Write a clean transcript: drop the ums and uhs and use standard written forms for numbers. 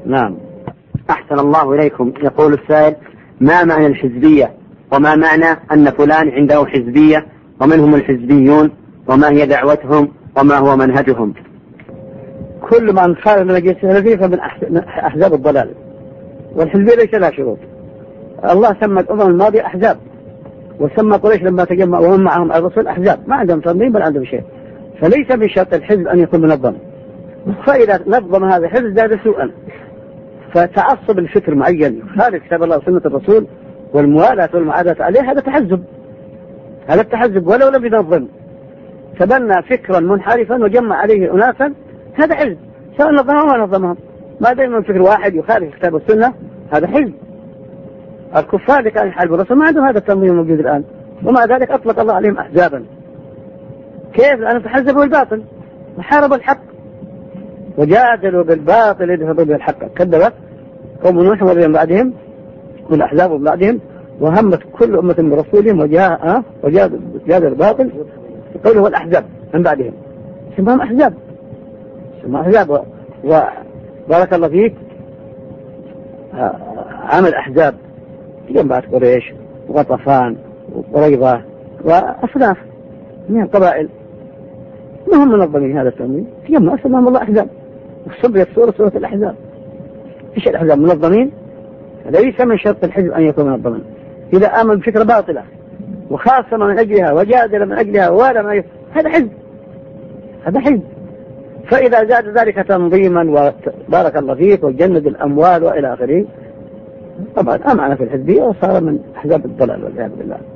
نعم. أحسن الله إليكم. يقول السائل: ما معنى الحزبية؟ وما معنى أن فلان عنده حزبية؟ ومن هم الحزبيون؟ وما هي دعوتهم؟ وما هو منهجهم؟ كل من خالف المجلس السلفي فمن أحزاب الضلال، والحزبية ليس لها شروط. الله سمى الأمم الماضية أحزاب، وسمى قريش لما تجمع وهم معهم الرسل أحزاب، ما عندهم تنظيم بل عندهم شيء. فليس من شرط الحزب أن يكون منظم، فإذا نظم هذا الحزب زاد سوءا. فتعصب الفكر معين خارج كتاب الله وسنة الرسول والموالاة والمعاداة عليه، هذا تحزب، هذا التحزب ولو لم ينظم. تبنى فكرا منحرفا وجمع عليه أناسا، هذا حزب، سواء نظمهم أو نظمهم، ما دام من فكر واحد يخالف كتاب السنة هذا حزب. الكفار اللي كانوا يحاربوا الرسول ما عندهم هذا التنظيم الموجود الآن، ومع ذلك أطلق الله عليهم أحزابا. كيف؟ لأنهم تحزبوا بالباطل وحاربوا الحق وجادلوا بالباطل يدفعوا بالحق. كذبت قوم نوح ومن بعدهم والأحزاب من بعدهم، وهمت كل أمة برسولهم وجادلوا الباطل قوله الأحزاب من بعدهم، سماهم أحزاب، وبارك الله فيك عمل أحزاب جنبات قريش وغطفان وقريظة وأصناف من القبائل، ما هم منظمين هذا التنظيم، تجمع سماهم الله أحزاب، وصبرت سورة الأحزاب. إيش الأحزاب؟ منظمين؟ ليس من شرط الحزب أن يكون منظما. إذا آمن بفكرة باطلة وخاصم من أجلها وجادل من أجلها هذا حزب، هذا حزب. فإذا زاد ذلك تنظيما وبارك الله فيك وجند الأموال وإلى آخره، طبعا أمعنا في الحزبية وصار من أحزاب الضلال والعياذ بالله.